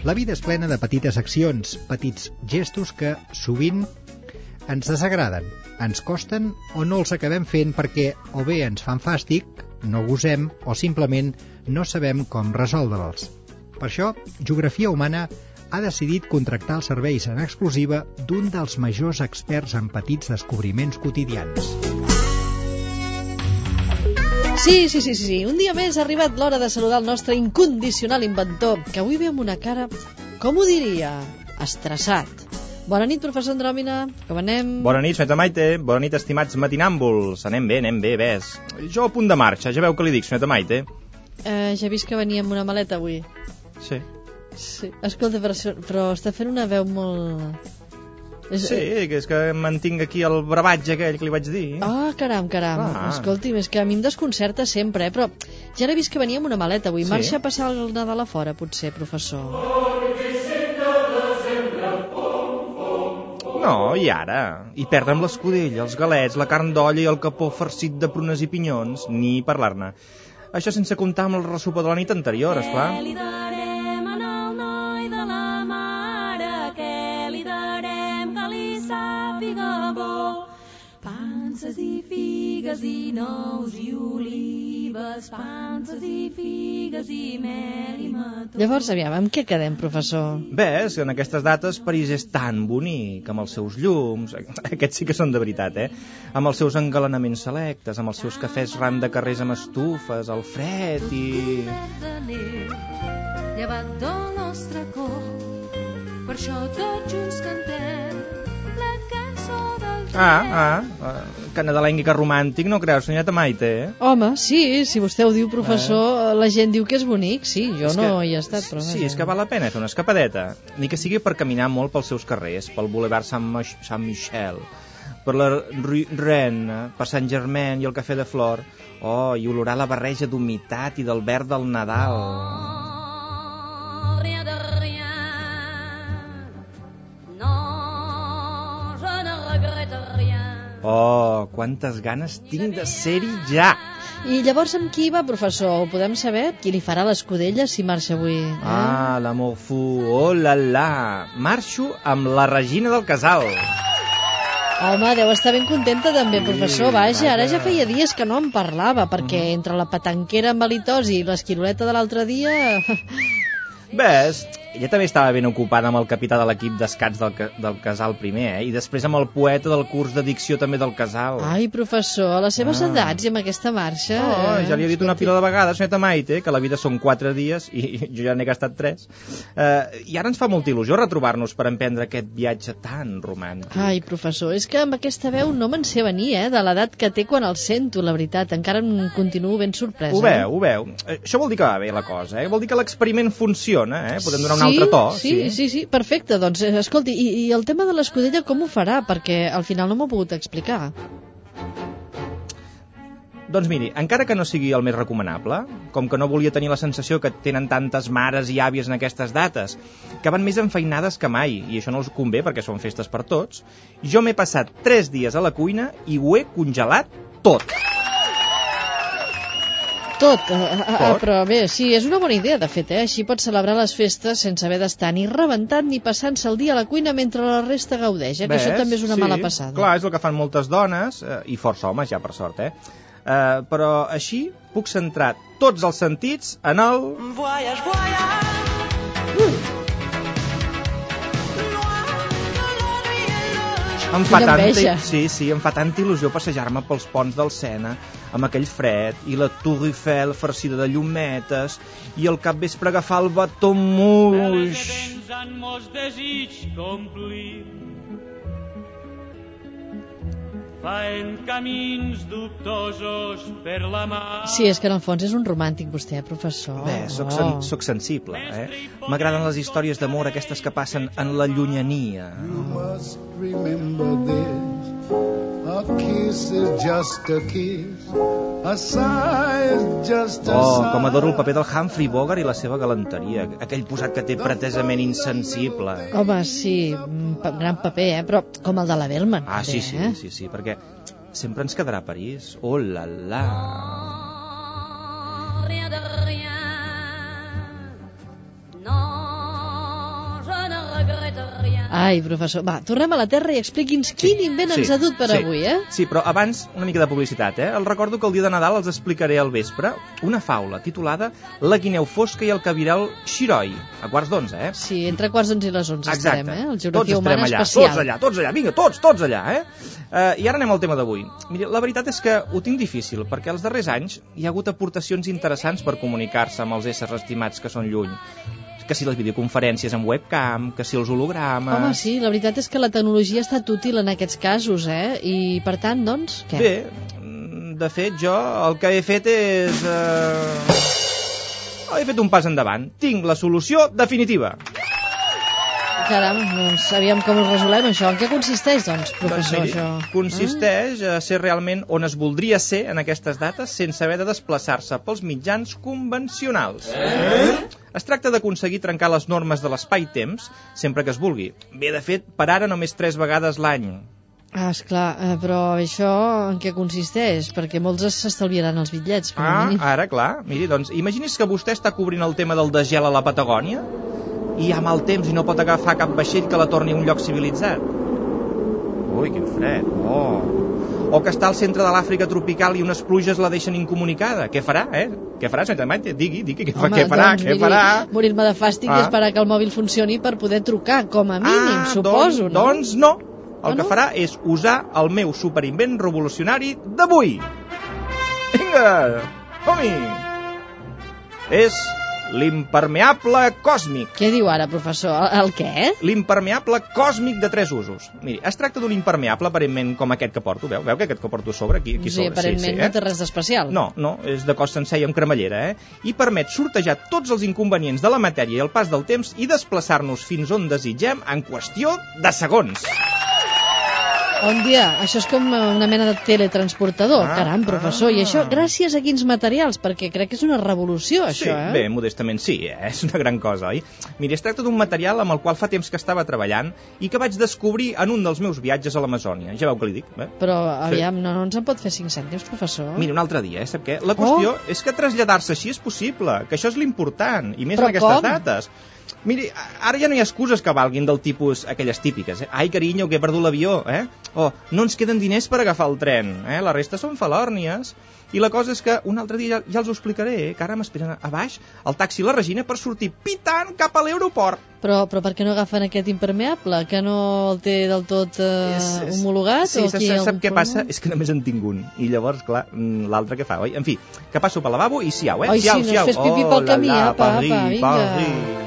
La vida és plena de petites accions, petits gestos que sovint ens desagraden, ens costen o no els acabem fent perquè o bé ens fan fàstic, no gosem o simplement no sabem com resoldre'ls. Per això, Geografia Humana ha decidit contractar els serveis en exclusiva d'un dels majors experts en petits descobriments quotidians. Sí. Un dia més ha arribat l'hora de saludar el nostre incondicional inventor, que avui ve amb una cara, com ho diria, estressat. Bona nit, professor Andròmina, com anem? Bona nit, senyora Maite, bona nit, estimats matinàmbuls. Anem bé, ves. Jo a punt de marxa, ja veu que li dic, senyora Maite. Ja he vist que venia amb una maleta avui. Sí. Escolta, però està fent una veu molt... Sí, que és que mantinc aquí el bravatge aquell que li vaig dir. Ah, caram. Escolti'm, és que a mi em desconcerta sempre, però ja l'he vist que venia amb una maleta avui. Sí. Marxa a passar el Nadal a fora, potser, professor. No, i ara? I perdre'm l'escudella, els galets, la carn d'olla i el capó farcit de prunes i pinyons, ni parlar-ne. Això sense comptar amb el ressupar de la nit anterior, esclar. Panses i figues i nous i olives, panses i figues i mel i mató. Llavors, aviam, amb què quedem, professor? Ves, en aquestes dates París és tan bonic, amb els seus llums, aquests sí que són de veritat, amb els seus engalanaments selectes, amb els seus cafès ran de carrers amb estufes, el fred i... Llevat del nostre cor, per això tots junts cantem la cançó del... Canadalenca romàntic, no creus, senyora Maite? Home, sí, si vostè ho diu, professor, la gent diu que és bonic, sí, jo no hi he estat, però... Sí, és que val la pena fer una escapadeta, ni que sigui per caminar molt pels seus carrers, pel Boulevard Saint-Michel, per la Rue Rennes, per Saint-Germain i el Cafè de Flor, i olorar la barreja d'humitat i del verd del Nadal... Oh, quantes ganes tinc de ser-hi ja! I llavors amb qui va, professor? Ho podem saber? Qui li farà l'escudella si marxa avui? L'amour fou, oh la la! Marxo amb la Regina del Casal! Home, deu estar ben contenta també, professor. Vaja, ara ja feia dies que no en parlava, perquè entre la petanquera amb halitosi i l'esquiroleta de l'altre dia... Ves, ella també estava ben ocupada amb el capità de l'equip d'escacs del Casal primer, i després amb el poeta del curs de dicció també del Casal. Ai, professor, a les seves edats i amb aquesta marxa... Ja li he dit una pila de vegades, senyora Maite, que la vida són 4 dies i jo ja n'he gastat 3. I ara ens fa molta il·lusió retrobar-nos per emprendre aquest viatge tan romàntic. Ai, professor, és que amb aquesta veu no me'n sé venir, de l'edat que té quan el sento, la veritat. Encara em continuo ben sorpresa. Ho veu. Això vol dir que va bé la cosa, Vol dir que l'experiment funciona, Podem donar un altre to. Sí, perfecte. Doncs, escolti, i el tema de l'escudella com ho farà? Perquè al final no m'ho he pogut explicar. Doncs miri, encara que no sigui el més recomanable, com que no volia tenir la sensació que tenen tantes mares i àvies en aquestes dates, que van més enfeinades que mai, i això no els convé perquè són festes per tots, jo m'he passat 3 dies a la cuina i ho he congelat tot. Tot. Però bé, sí, és una bona idea, de fet, Així pots celebrar les festes sense haver d'estar ni rebentat ni passant-se el dia a la cuina mentre la resta gaudeix, que això també és una mala passada. Clar, és el que fan moltes dones, i força homes, ja per sort, però així puc centrar tots els sentits en el... Em fa tanta il·lusió passejar-me pels ponts del Sena amb aquell fred i la Tour Eiffel farcida de llumetes i al capvespre agafar el Baton Rouge. Faen camins dubtosos per la mar. Sí, és que en el fons és un romàntic vostè, professor. Bé, soc sensible, M'agraden les històries d'amor, aquestes que passen en la llunyania. You must remember this. A kiss is just a kiss. A sigh is just a sigh. Com adoro el paper del Humphrey Bogart i la seva galanteria. Aquell posat que té pretesament insensible. Home, sí, gran paper, però com el de la Bellman. Sí, perquè sempre ens quedarà a París. Oh la la. Ai, professor, va, tornem a la Terra i expliqui'ns quin invent ens ha dut per avui, eh? Sí, però abans una mica de publicitat, eh? Els recordo que el dia de Nadal els explicaré al vespre una faula titulada La guineu fosca i el cabiral Xiroi, a 11:15, eh? Sí, entre 11:15 i les 11 estarem, eh? El tots Geografia estarem Humana allà, especial. tots allà, vinga, tots allà, eh? I ara anem al tema d'avui. Miri, la veritat és que ho tinc difícil, perquè els darrers anys hi ha hagut aportacions interessants per comunicar-se amb els éssers estimats que són lluny. Que si les videoconferències amb webcam, que si els hologrames... Home, sí, la veritat és que la tecnologia ha estat útil en aquests casos, eh? I, per tant, doncs, què? Bé, de fet, jo el que he fet és... He fet un pas endavant. Tinc la solució definitiva. Caram, doncs sabíem com ho resolem, això. En què consisteix, doncs, professor, Doncs miri, això? consisteix a ser realment on es voldria ser en aquestes dates sense haver de desplaçar-se pels mitjans convencionals. Es tracta d'aconseguir trencar les normes de l'espai-temps sempre que es vulgui. Bé, de fet, per ara només 3 vegades l'any. Ah, esclar, però això en què consisteix? Perquè molts s'estalviaran els bitllets, com a mínim. Ara, clar. Miri, doncs, imagini's que vostè està cobrint el tema del desgel a la Patagònia i hi ha mal temps i no pot agafar cap vaixell que la torni a un lloc civilitzat. Ui, quin fred. O que està al centre de l'Àfrica tropical i unes pluges la deixen incomunicada. Què farà, eh? Què farà, senyora Maite? Digui, què farà? Doncs, què farà? Morir-me de fàstic i esperar que el mòbil funcioni per poder trucar, com a mínim, suposo, no? Doncs no. El que farà és usar el meu superinvent revolucionari d'avui. Vinga, som-hi! És l'impermeable còsmic. Què diu ara, professor? El què? L'impermeable còsmic de 3 usos. Miri, es tracta d'un impermeable aparentment com aquest que porto. Veu que aquest que porto a sobre? Aquí Sí, sobre. aparentment no té res d'especial. No, és de cos sencer i amb cremallera, I permet sortejar tots els inconvenients de la matèria i el pas del temps i desplaçar-nos fins on desitgem en qüestió de segons. Bon dia, això és com una mena de teletransportador. Caram, professor, i això gràcies a quins materials? Perquè crec que és una revolució, això, Sí, bé, modestament sí, és una gran cosa, oi? Miri, es tracta d'un material amb el qual fa temps que estava treballant i que vaig descobrir en un dels meus viatges a l'Amazònia. Ja veu què li dic, eh? Però, aviam, no ens en pot fer 5 cèntims, professor? Mira, un altre dia, sap què? La qüestió és que traslladar-se així és possible, que això és l'important, i més en aquestes dates. Miri, ara ja no hi ha excuses que valguin del tipus, aquelles típiques, Ai, carinyo, que he perdut l'avió, O, no ens queden diners per agafar el tren, La resta són falòrnies. I la cosa és que un altre dia ja els ho explicaré, que ara m'esperen a baix el taxi i la Regina per sortir pitant cap a l'aeroport. Però per què no agafen aquest impermeable? Que no el té del tot homologat? Sí, sap què passa? És que només en tinc un. I llavors, clar, l'altre què fa, oi? En fi, que passo pel lavabo i siau, Ai, sí, no es fes pipí pel camí, apa, vinga.